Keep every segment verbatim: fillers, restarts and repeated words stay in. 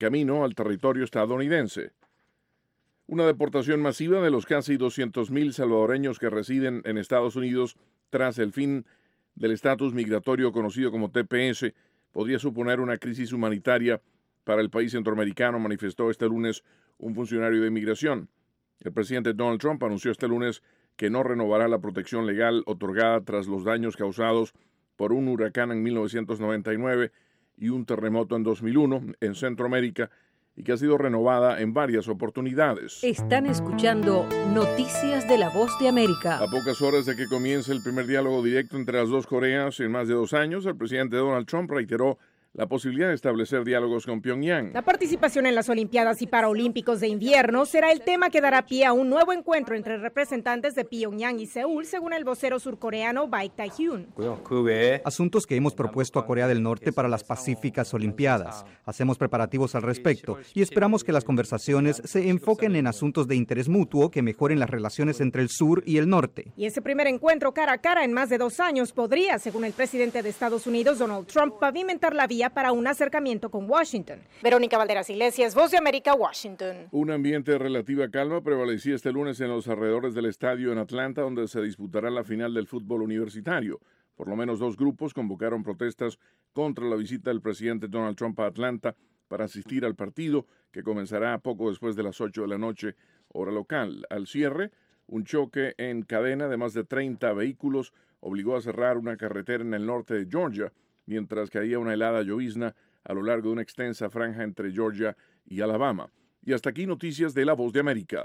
camino al territorio estadounidense. Una deportación masiva de los casi doscientos mil salvadoreños que residen en Estados Unidos tras el fin del estatus migratorio conocido como T P S podría suponer una crisis humanitaria para el país centroamericano, manifestó este lunes un funcionario de inmigración. El presidente Donald Trump anunció este lunes que no renovará la protección legal otorgada tras los daños causados por un huracán en mil novecientos noventa y nueve y un terremoto en dos mil uno en Centroamérica, y que ha sido renovada en varias oportunidades. Están escuchando Noticias de la Voz de América. A pocas horas de que comience el primer diálogo directo entre las dos Coreas en más de dos años, el presidente Donald Trump reiteró la posibilidad de establecer diálogos con Pyongyang. La participación en las Olimpiadas y Paralímpicos de invierno será el tema que dará pie a un nuevo encuentro entre representantes de Pyongyang y Seúl, según el vocero surcoreano Baek Tae-hyun. Asuntos que hemos propuesto a Corea del Norte para las Pacíficas Olimpiadas. Hacemos preparativos al respecto y esperamos que las conversaciones se enfoquen en asuntos de interés mutuo que mejoren las relaciones entre el sur y el norte. Y ese primer encuentro cara a cara en más de dos años podría, según el presidente de Estados Unidos, Donald Trump, pavimentar la vía para un acercamiento con Washington. Verónica Valderas Iglesias, Voz de América, Washington. Un ambiente de relativa calma prevalecía este lunes en los alrededores del estadio en Atlanta, donde se disputará la final del fútbol universitario. Por lo menos dos grupos convocaron protestas contra la visita del presidente Donald Trump a Atlanta para asistir al partido, que comenzará poco después de las ocho de la noche, hora local. Al cierre, un choque en cadena de más de treinta vehículos obligó a cerrar una carretera en el norte de Georgia, mientras caía una helada llovizna a lo largo de una extensa franja entre Georgia y Alabama. Y hasta aquí noticias de La Voz de América.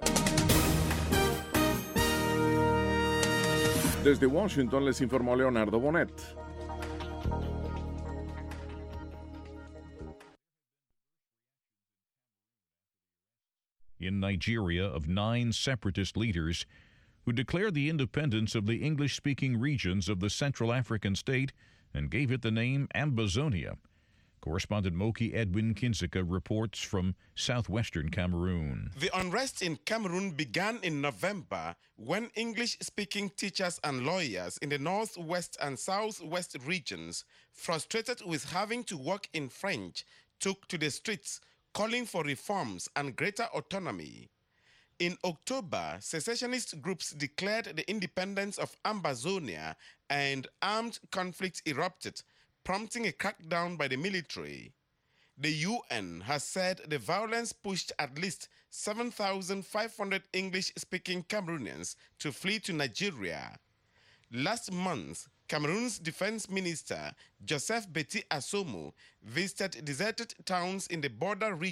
Desde Washington les informó Leonardo Bonet. In Nigeria, of nine separatist leaders who declared the independence of the English-speaking regions of the Central African state and gave it the name Ambazonia. Correspondent Moki Edwin Kinzika reports from southwestern Cameroon. The unrest in Cameroon began in November when English-speaking teachers and lawyers in the northwest and southwest regions, frustrated with having to work in French, took to the streets calling for reforms and greater autonomy. In October, secessionist groups declared the independence of Ambazonia and armed conflicts erupted, prompting a crackdown by the military. The U N has said the violence pushed at least seven thousand five hundred English-speaking Cameroonians to flee to Nigeria. Last month, Cameroon's defense minister, Joseph Beti Asomo, visited deserted towns in the border region